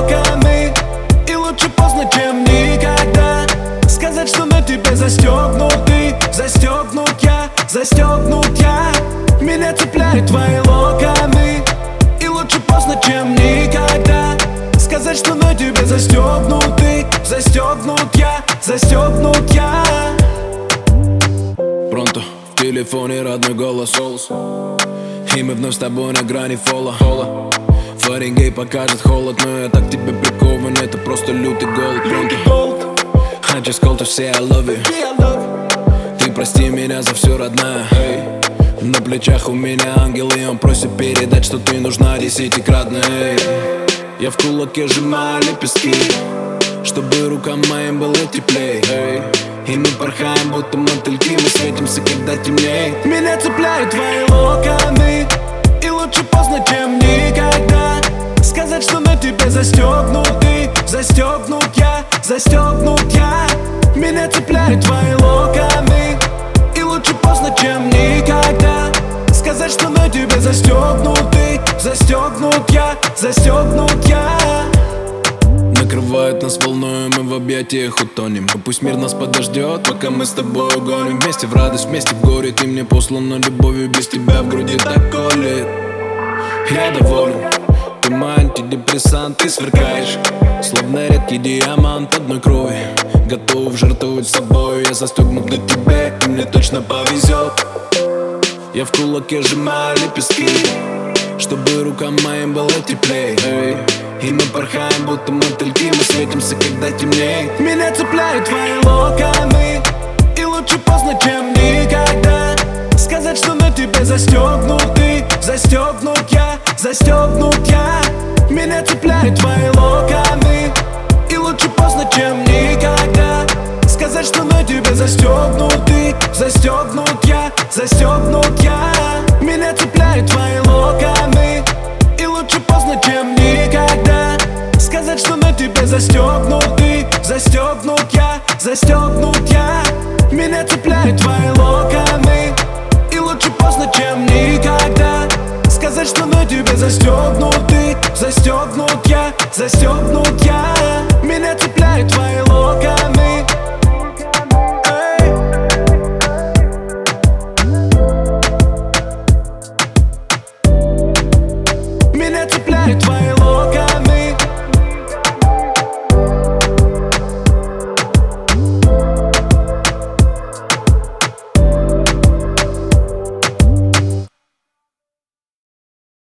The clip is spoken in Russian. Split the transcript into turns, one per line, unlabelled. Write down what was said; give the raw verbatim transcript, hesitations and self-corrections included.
локоны. И лучше поздно, чем никогда сказать, что на тебе застегнутый. Застегнут я, застегнут я. Меня цепляют твои локоны. И лучше поздно, чем никогда сказать, что на тебе застегнутый. Застегнут я, застегнут я.
Пронто, в телефоне родной голос. И мы вновь с тобой на грани фола. Фаренгей покажет холод, но я так тебе прикован, это просто лютый голод. Пронто, I just called to say I love you. Ты прости меня за все, родная. На плечах у меня ангел, и он просит передать, что ты нужна десятикратно. Я в кулаке сжимаю лепестки, чтобы рукам моим было теплей. И мы порхаем, будто мотыльки, мы светимся, когда темнеет.
Меня цепляют твои локоны. И лучше поздно, чем никогда сказать, что на тебе застегнутый. Застегнут я, застегнут я. Меня цепляют твои локоны. И лучше поздно, чем никогда сказать, что на тебе застегнутый. Застегнут я, застегнут я.
Накрывает нас волною, мы в объятиях утонем. И пусть мир нас подождет, пока мы с тобой угоним. Вместе в радость, вместе в горе. Ты мне послана любовью, без тебя в груди так колет. Я доволен, ты мой антидепрессант, ты сверкаешь словно редкий диамант одной крови. Готов жертвовать собой, я застегнут для тебя, и мне точно повезет. Я в кулаке сжимаю лепестки, чтобы рукам моим было теплей. И мы порхаем, будто мотыльки, мы светимся, когда темнеет.
Меня цепляют твои локоны. И лучше поздно, чем никогда сказать, что на тебе застегнутый. Застегнут я, застегнут я. Меня цепляют твои локоны. И лучше поздно, чем никогда сказать, что на тебе застегнутый. Застегнут я, застегнут я. Меня цепляют твои локоны. И лучше поздно, чем никогда сказать, что на тебе застегнутый. Застегнут я, застегнут я. Меня цепляют твои локоны. И лучше поздно, чем никогда сказать, что на тебе застегнутый. Застегнут я, застегнут я. Меня цепляют твои локоны.